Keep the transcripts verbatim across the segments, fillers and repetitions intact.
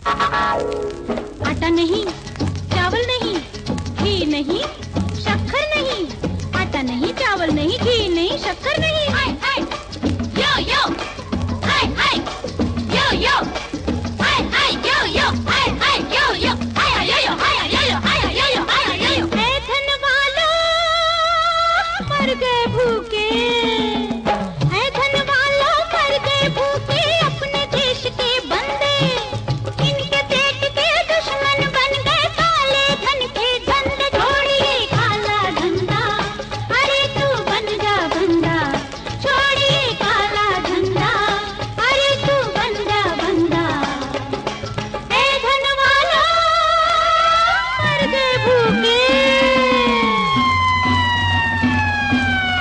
आटा नहीं, चावल नहीं, घी नहीं, शक्कर नहीं। आटा नहीं, चावल नहीं, घी नहीं, शक्कर नहीं। हाय हाय यो यो, हाय हाय यो यो, हाय हाय यो यो, हाय हाय यो यो, हाय यो यो, हाय यो यो, हाय यो यो, हाय यो यो। ऐ धन वालों मर गए भूखे, ऐ धन वालों मर गए भूखे, अपने देश के बंदे इनके पेट के दुश्मन बन गए, काले धन के धंधे। छोड़िए काला धंधा, अरे तू बन जा बंदा, छोड़िए काला धंधा, अरे तू बन जा बंदा। ऐ धन वालों मर गए भूखे।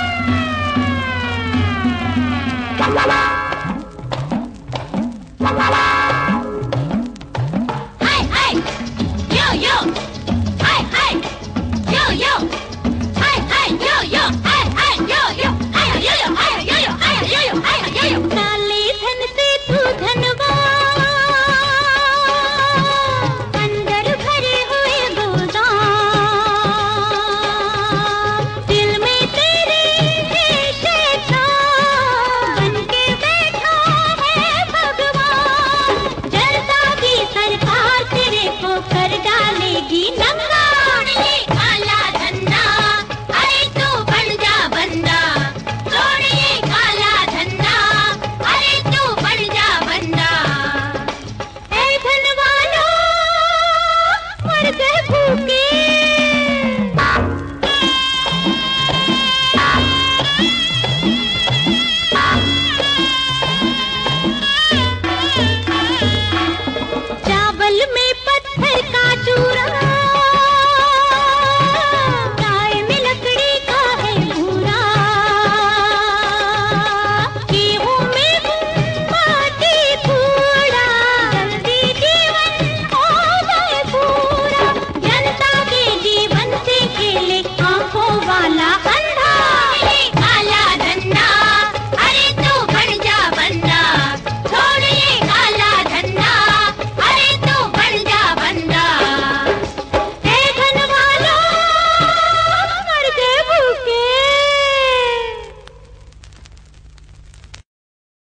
La la la